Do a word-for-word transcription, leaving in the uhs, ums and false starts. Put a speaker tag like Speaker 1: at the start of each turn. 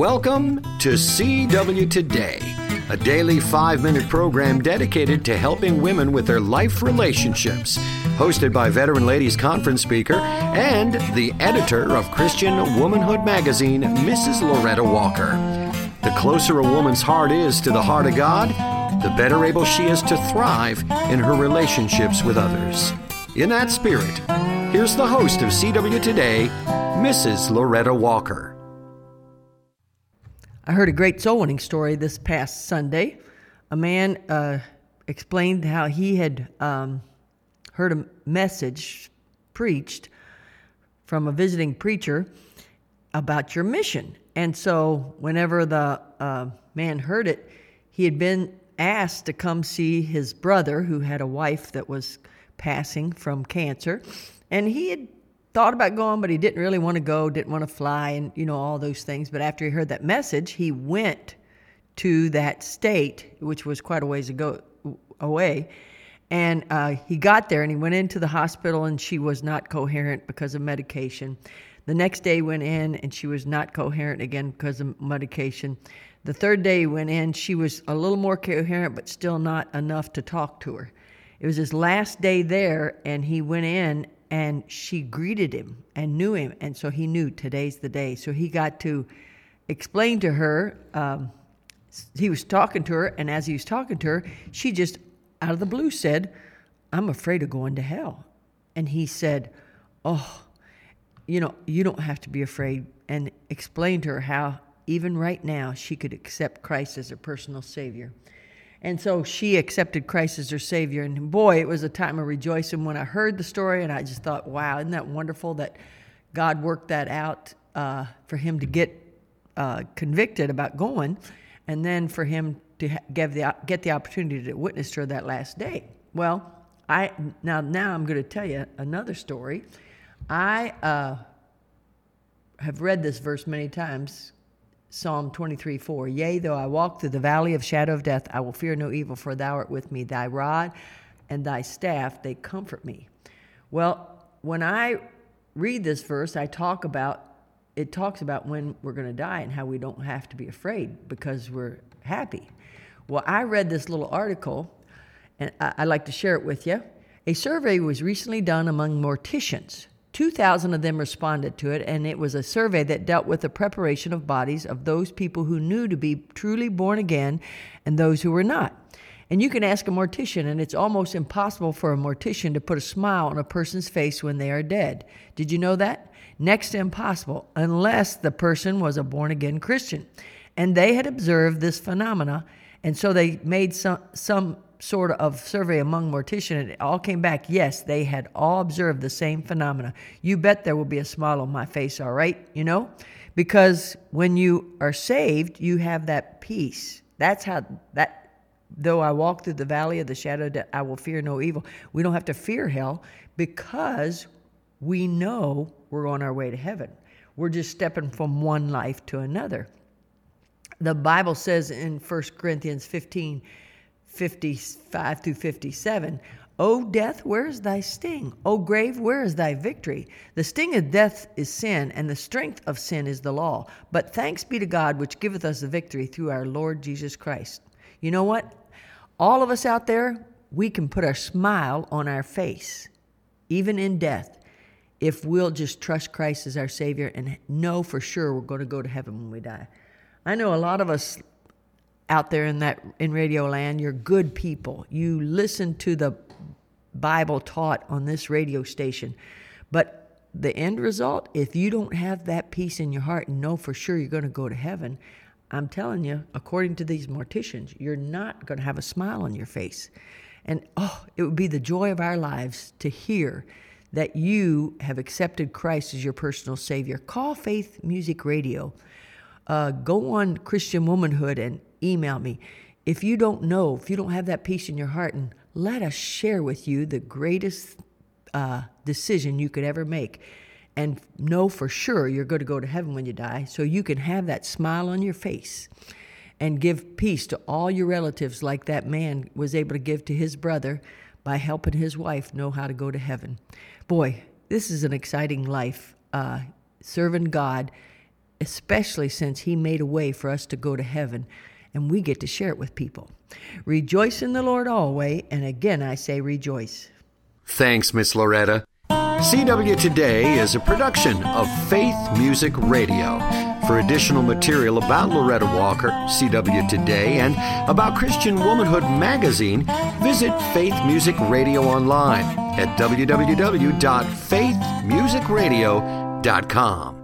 Speaker 1: Welcome to C W Today, a daily five-minute program dedicated to helping women with their life relationships. Hosted by Veteran Ladies Conference speaker and the editor of Christian Womanhood magazine, Missus Loretta Walker. The closer a woman's heart is to the heart of God, the better able she is to thrive in her relationships with others. In that spirit, here's the host of C W Today, Missus Loretta Walker.
Speaker 2: I heard a great soul-winning story this past Sunday. A man uh, explained how he had um, heard a message preached from a visiting preacher about your mission. And so whenever the uh, man heard it, he had been asked to come see his brother who had a wife that was passing from cancer. And he had thought about going, but he didn't really want to go, didn't want to fly, and, you know, all those things. But after he heard that message, he went to that state, which was quite a ways ago, away. And uh, he got there, and he went into the hospital, and she was not coherent because of medication. The next day he went in, and she was not coherent again because of medication. The third day he went in, she was a little more coherent, but still not enough to talk to her. It was his last day there, and he went in, and she greeted him and knew him. And so he knew today's the day. So he got to explain to her, um, he was talking to her, and as he was talking to her, she just, out of the blue, said, "I'm afraid of going to hell." And he said, "Oh, you know, you don't have to be afraid," and explained to her how even right now she could accept Christ as her personal Savior. And so she accepted Christ as her Savior. And boy, it was a time of rejoicing when I heard the story. And I just thought, wow, isn't that wonderful that God worked that out uh, for him to get uh, convicted about going, and then for him to ha- give the, get the opportunity to witness to her that last day. Well, I now now I'm going to tell you another story. I uh, have read this verse many times. Psalm twenty-three four, "Yea, though I walk through the valley of shadow of death, I will fear no evil, for thou art with me. Thy rod and thy staff, they comfort me." Well, when I read this verse, I talk about, it talks about when we're going to die and how we don't have to be afraid because we're happy. Well, I read this little article, and I, I'd like to share it with you. A survey was recently done among morticians. two thousand of them responded to it, and it was a survey that dealt with the preparation of bodies of those people who knew to be truly born again and those who were not. And you can ask a mortician, and it's almost impossible for a mortician to put a smile on a person's face when they are dead. Did you know that? Next to impossible, unless the person was a born-again Christian. And they had observed this phenomena, and so they made some some sort of survey among morticians, and it all came back, yes, they had all observed the same phenomena. You bet there will be a smile on my face, all right, you know? Because when you are saved, you have that peace. That's how, that, though I walk through the valley of the shadow of death, I will fear no evil. We don't have to fear hell because we know we're on our way to heaven. We're just stepping from one life to another. The Bible says in First Corinthians fifteen, fifty-five through fifty-seven, "O death, where is thy sting? O grave, where is thy victory? The sting of death is sin, and the strength of sin is the law. But thanks be to God, which giveth us the victory through our Lord Jesus Christ." You know what? All of us out there, we can put a smile on our face, even in death, if we'll just trust Christ as our Savior and know for sure we're going to go to heaven when we die. I know a lot of us out there in that in radio land, you're good people. You listen to the Bible taught on this radio station. But the end result, if you don't have that peace in your heart and know for sure you're going to go to heaven, I'm telling you, according to these morticians, you're not going to have a smile on your face. And oh, it would be the joy of our lives to hear that you have accepted Christ as your personal Savior. Call Faith Music Radio. Uh, go on Christian Womanhood and email me. If you don't know, if you don't have that peace in your heart, and let us share with you the greatest uh, decision you could ever make, and know for sure you're going to go to heaven when you die, so you can have that smile on your face and give peace to all your relatives like that man was able to give to his brother by helping his wife know how to go to heaven. Boy, this is an exciting life, uh, serving God especially since he made a way for us to go to heaven, and we get to share it with people. Rejoice in the Lord always, and again I say rejoice.
Speaker 1: Thanks, Miss Loretta. C W Today is a production of Faith Music Radio. For additional material about Loretta Walker, C W Today, and about Christian Womanhood Magazine, visit Faith Music Radio online at w w w dot faith music radio dot com.